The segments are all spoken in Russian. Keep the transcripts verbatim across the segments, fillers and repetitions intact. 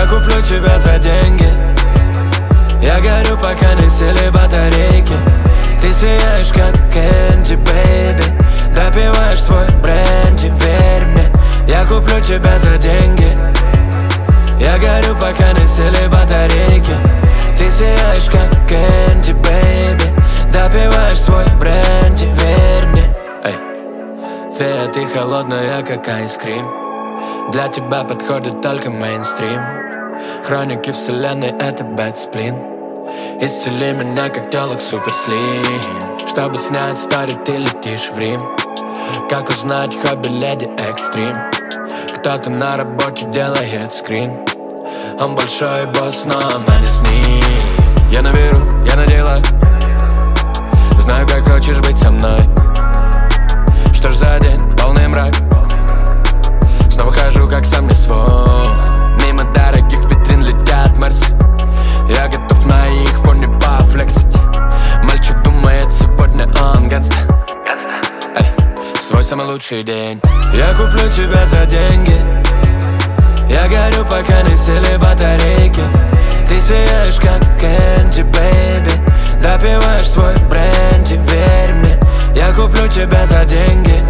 куплю тебя за деньги. Я горю, пока не сели батарейки. Ты сияешь, как Кэнди, бэйби. Допиваешь свой бренди, верь мне. Я куплю тебя за деньги. Я горю, пока не сели батарейки. Ты сияешь, как Кэнди, бэйби. Допиваешь свой бренди, верь мне. Эй. Фея, ты холодная, как айскрим. Для тебя подходит только мейнстрим. Хроники вселенной — это бэтсплин. Исцели меня, как телок суперслим. Чтобы снять стори, ты летишь в Рим. Как узнать хобби леди экстрим? Кто-то на работе делает скрин. Он большой босс, но она не с ним. Я на веру, я на делах. Знаю, как хочешь быть со мной. Что ж за день, полный мрак. Снова хожу, как сам не свой. Мимо дорогих витрин летят Мерси. Я готов на их фоне пофлексить. Мальчик думает, сегодня он гангста. Эй, свой самый лучший день. Я куплю тебя за деньги. Я горю, пока не сели батарейки. Ты сияешь, как Кэнди, бэйби. Допиваешь свой бренди, верь мне. Я куплю тебя за деньги.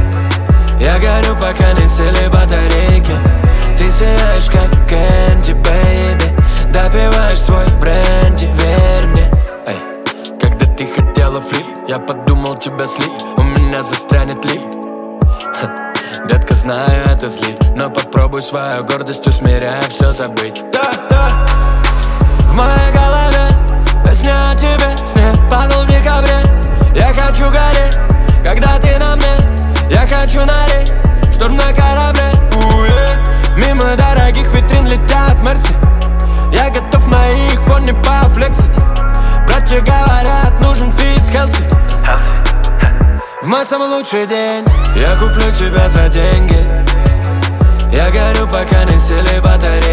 Я горю, пока не сели батарейки. Ты сияешь, как Кэнди, бэйби. Допиваешь свой бренди, верь мне. Эй. Когда ты хотела флип, я подумал тебя слить. У меня застрянет лифт. Ха. Детка, знаю, это злит, но попробуй свою гордость усмиряя все забыть. Да, да. В моей голове песня о тебе. Снег падал в декабре. Я хочу гореть, когда ты на мне. Я хочу нырять, шторм на корабле. Уе. Мимо дорогих витрин летят Мерси. Я готов на их фоне пофлексить. Братья говорят, нужен фит с Хелси. В мой самый лучший день. Я куплю тебя за деньги. Я горю, пока не сели батареи.